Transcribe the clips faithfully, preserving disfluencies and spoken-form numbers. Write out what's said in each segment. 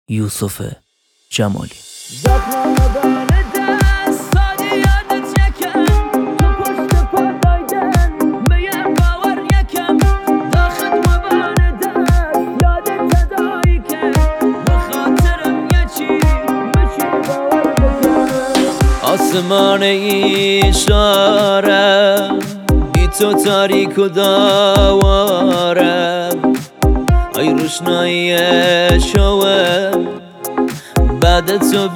یوسف جمالی. آسمان اشاره بی تو تاریک و داواره، ای روشنایی شوه بعد تو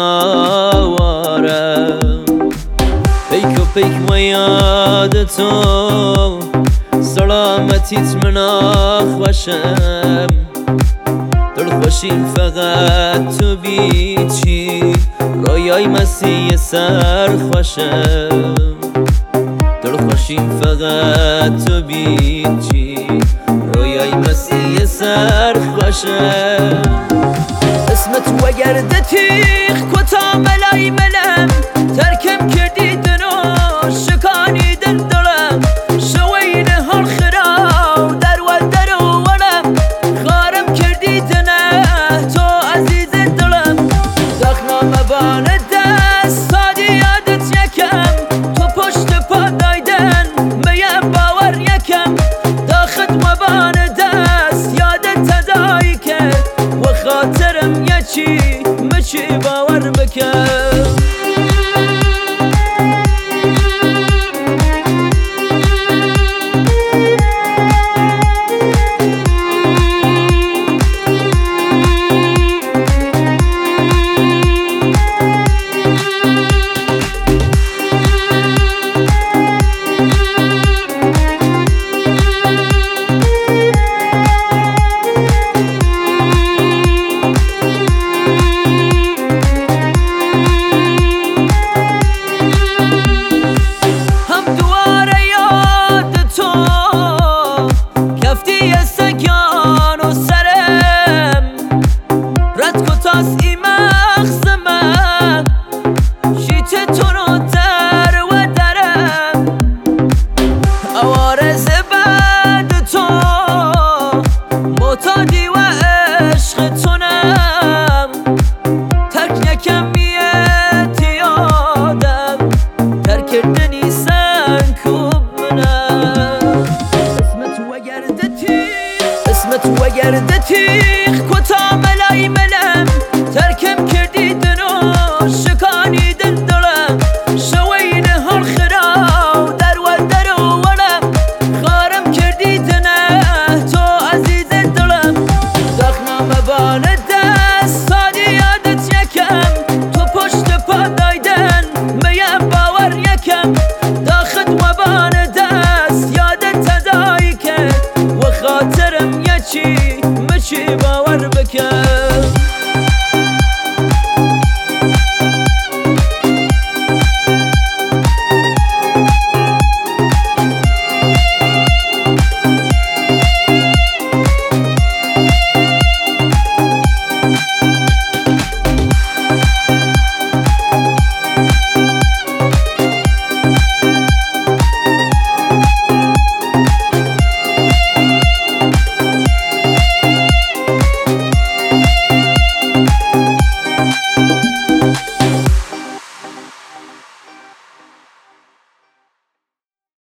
بیماره، پیک و پیک و یاد تو سلامتیت من آخوشم، دل خوشیم فقط تو بیچی رویای مسیح سر خوشم، دل خوشیم فقط تو بیچی رویای مسیح سر خوشم. اسمت و گرد تیخ کتا ملای ملم، ترکم کردی دنو شکانی دل دلم، شوین هر خراو در و در و ولم، خارم کردی دنه تو عزیز دلم، دخنا مبان دست سادی یادت یکم، تو پشت پا دایدن میم باور یکم، داخت مبان دست یادت تدایی کرد و خاطرم یکی مچی باور بکن. ای مخزمم شیت تو رو در و درم، عوارض بعد تو معتادی و عشق تونم، ترک یکم میت یادم تر کردنی سن کوب منم. اسمت و گرد تیخ اسمت و گرد تیخ کتا ملای ملم، ترکم کردی دنو شکانی دل دلم، شوین هر خراو در و در و ولم، خارم کردی دنه تو عزیز دلم، دخنا مبان دست سادی یادت یکم، تو پشت پا دایدن میم باور یکم، داخت مبان دست یادت تدایی کرد و خاطرم یکی مچی باور